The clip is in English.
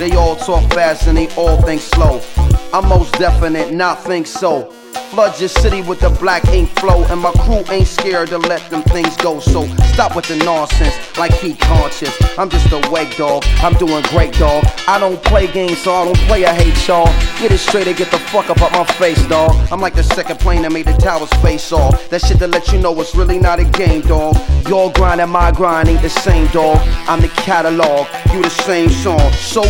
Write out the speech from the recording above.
They all talk fast and they all think slow. I'm most definite, not think so. Flood your city with the black ink flow, and my crew ain't scared to let them things go. So stop with the nonsense, like he conscious. I'm just a wake dog, I'm doing great, dog. I don't play games, so I don't play, I hate y'all. Get it straight and get the fuck up out my face, dog. I'm like the second plane that made the towers face off. That shit to let you know it's really not a game, dog. Your grind and my grind ain't the same, dog. I'm the catalog, you the same song. So